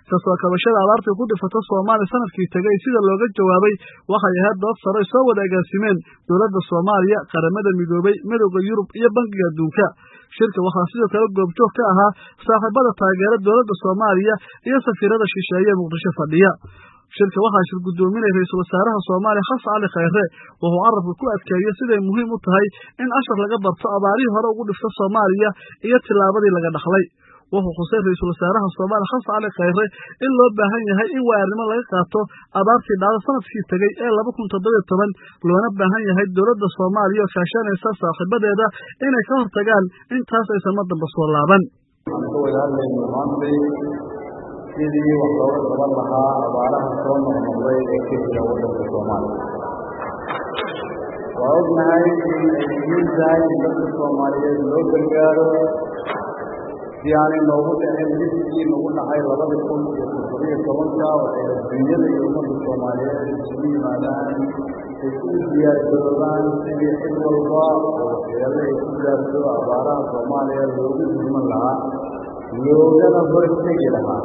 kasoo kabashada abaartii ku dhifatay Soomaaliya sanadkii tagay sida looga jawaabay waxay ahayd dood sare soo wada agaasimeen dowladda Soomaaliya, qaramada midoobay, midowga Yurub iyo Bangiga Adduunka. Shirka waxaa sidoo kale goobjoog ka ahaa saaxiibada taageera dowladda Soomaaliya iyo safiirada shisheeye ee Muqdisho fadhiya. Shirka waxaa shir gudoominaya Ra'iisul Wasaaraha Soomaaliya Xasan Cali Khayre wuxuu carabka ku adkeeyay siday muhiim u tahay in ashar laga barto abaarihii hore ugu dhiftay Soomaaliya iyo tilaabadii laga dhaxlay. wuxuu xusay Ra'iisul Wasaaraha Soomaaliya Xasan Cali Khayre in loo baahan yahay in waarnimo laga qaato abaartii dhacday sanadkii tagay ee 2017 loona baahan yahay dowladda Soomaaliya oo kaashanaysa saaxiibadeeda inay ka hortagaan intaas aysan madamba soo laaban. sidii wax looga qaban lahaa abaaraha soo noqnoqday ee ka jira waddanka Soomaaliya. Waa ognahay in ay muhiim tahay in dadka Soomaaliyeed loo gargaaro si aanay noogu dhicin dhibkii nagu dhacay 2017 waxay adduunyada iyo ummadda Soomaaliyeed isugu yimaadaan si u diyaargaroobaan sidii cid walba oo waxyeello ay ku gaarto abaaraha Soomaaliya loogu dhiman lahaa loogana hortegi lahaa.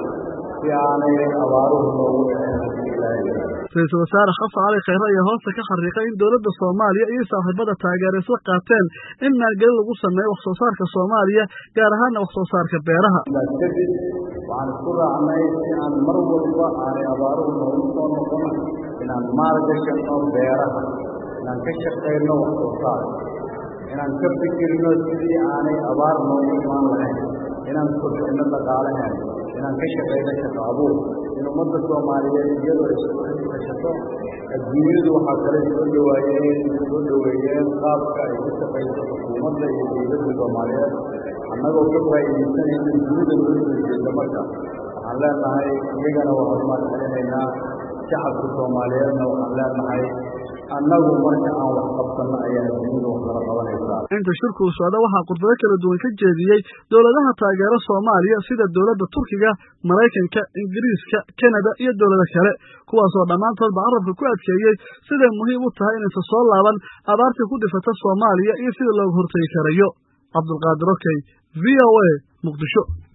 Ra'iisul Wasaare Xasan Cali Khayre ayaa hoosta ka xariiqay in dowladda Soomaaliya iyo saaxiibada taageeraysa qaateen in maalgelin lagu sameeyo wax soo saarka Soomaaliya gaar ahaan wax soo saarka beeraha. waxaan isku raacnay in aan mar walba aanay abaaruhu noogu soo noqon inaan maalgashano beeraha, inaan ka shaqeyno wax soo saar, inaan ka fikirno sidii aanay abaar noogu imaan lahayn, inaan kobcino dhaqaalaheena, inaan ka shaqeyno shaqo abuur, in ummadda Soomaaliyeed iyadoo isku xirashato adduunyadu waxaa kale soo dhaweeyeen qaabka ay ku shaqeyso xukuumadda iyo dowladda Soomaaliyeed annagoo ka faa'iidaysanayna dunida loo soo jeeda. marka waxaan leenahay iyagana waxaan mahadcelinaynaa shacabka Soomaaliyeedna waxaan leenahay annagu marka aan wax qabsano ayaa adduunyada wax kala qabanaysaa. inta shirku socda waxaa khudbado kala duwan ka jeediyey dowladaha taageera Soomaaliya sida dowladda Turkiga, Mareykanka, Ingiriiska, Kanada iyo dowlado kale kuwaasoo dhammaantood carabka ku adkeeyay siday muhiim u tahay inaysan soo laaban abaartii ku dhifatay Soomaaliya iyo sida looga hortagi karayo. Cabdulqaadir Okey, VOA, Muqdisho.